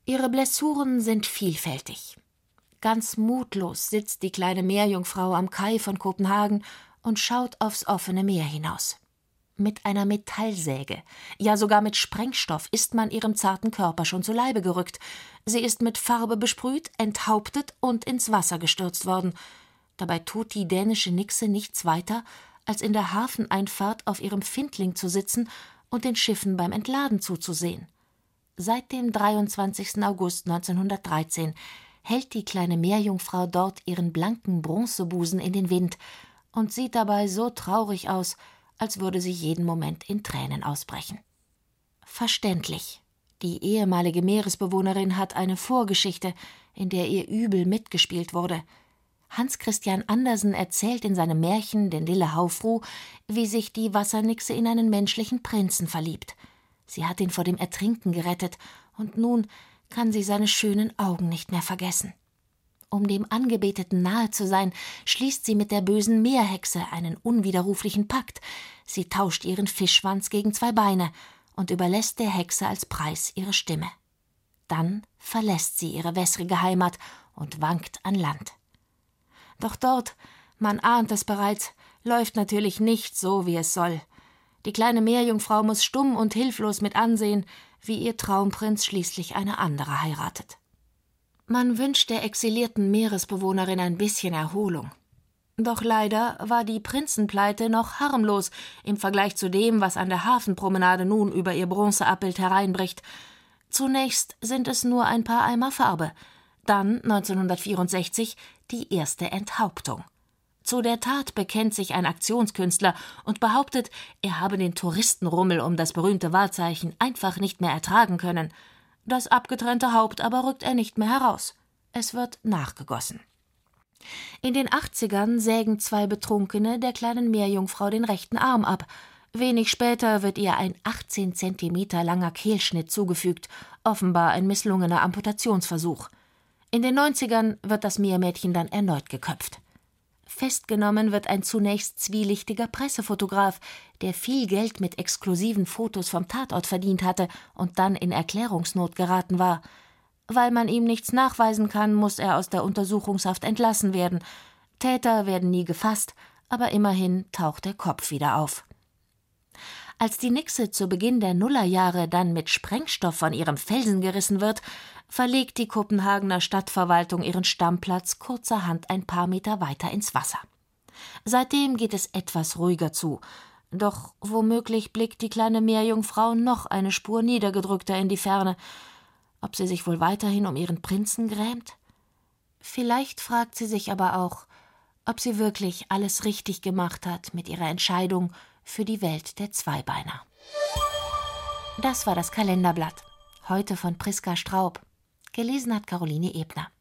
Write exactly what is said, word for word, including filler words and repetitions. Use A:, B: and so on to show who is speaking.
A: Ihre Blessuren sind vielfältig. Ganz mutlos sitzt die kleine Meerjungfrau am Kai von Kopenhagen und schaut aufs offene Meer hinaus. Mit einer Metallsäge, ja sogar mit Sprengstoff, ist man ihrem zarten Körper schon zu Leibe gerückt. Sie ist mit Farbe besprüht, enthauptet und ins Wasser gestürzt worden. Dabei tut die dänische Nixe nichts weiter, als in der Hafeneinfahrt auf ihrem Findling zu sitzen und den Schiffen beim Entladen zuzusehen. Seit dem dreiundzwanzigsten August neunzehnhundertdreizehn hält die kleine Meerjungfrau dort ihren blanken Bronzebusen in den Wind und sieht dabei so traurig aus, als würde sie jeden Moment in Tränen ausbrechen. Verständlich. Die ehemalige Meeresbewohnerin hat eine Vorgeschichte, in der ihr übel mitgespielt wurde. Hans Christian Andersen erzählt in seinem Märchen »Den Lille Haufru«, wie sich die Wassernixe in einen menschlichen Prinzen verliebt. Sie hat ihn vor dem Ertrinken gerettet, und nun kann sie seine schönen Augen nicht mehr vergessen. Um dem Angebeteten nahe zu sein, schließt sie mit der bösen Meerhexe einen unwiderruflichen Pakt. Sie tauscht ihren Fischschwanz gegen zwei Beine und überlässt der Hexe als Preis ihre Stimme. Dann verlässt sie ihre wässrige Heimat und wankt an Land. Doch dort, man ahnt es bereits, läuft natürlich nicht so, wie es soll. Die kleine Meerjungfrau muss stumm und hilflos mit ansehen, wie ihr Traumprinz schließlich eine andere heiratet. Man wünscht der exilierten Meeresbewohnerin ein bisschen Erholung. Doch leider war die Prinzenpleite noch harmlos im Vergleich zu dem, was an der Hafenpromenade nun über ihr Bronzeabbild hereinbricht. Zunächst sind es nur ein paar Eimer Farbe, dann neunzehnhundertvierundsechzig die erste Enthauptung. Zu der Tat bekennt sich ein Aktionskünstler und behauptet, er habe den Touristenrummel um das berühmte Wahrzeichen einfach nicht mehr ertragen können. Das abgetrennte Haupt aber rückt er nicht mehr heraus. Es wird nachgegossen. In den achtzigern sägen zwei Betrunkene der kleinen Meerjungfrau den rechten Arm ab. Wenig später wird ihr ein achtzehn Zentimeter langer Kehlschnitt zugefügt, offenbar ein misslungener Amputationsversuch. In den neunzigern wird das Meermädchen dann erneut geköpft. Festgenommen wird ein zunächst zwielichtiger Pressefotograf, der viel Geld mit exklusiven Fotos vom Tatort verdient hatte und dann in Erklärungsnot geraten war. Weil man ihm nichts nachweisen kann, muss er aus der Untersuchungshaft entlassen werden. Täter werden nie gefasst, aber immerhin taucht der Kopf wieder auf. Als die Nixe zu Beginn der Nullerjahre dann mit Sprengstoff von ihrem Felsen gerissen wird, verlegt die Kopenhagener Stadtverwaltung ihren Stammplatz kurzerhand ein paar Meter weiter ins Wasser. Seitdem geht es etwas ruhiger zu, doch womöglich blickt die kleine Meerjungfrau noch eine Spur niedergedrückter in die Ferne. Ob sie sich wohl weiterhin um ihren Prinzen grämt? Vielleicht fragt sie sich aber auch, ob sie wirklich alles richtig gemacht hat mit ihrer Entscheidung für die Welt der Zweibeiner. Das war das Kalenderblatt, heute von Priska Straub. Gelesen hat Caroline Ebner.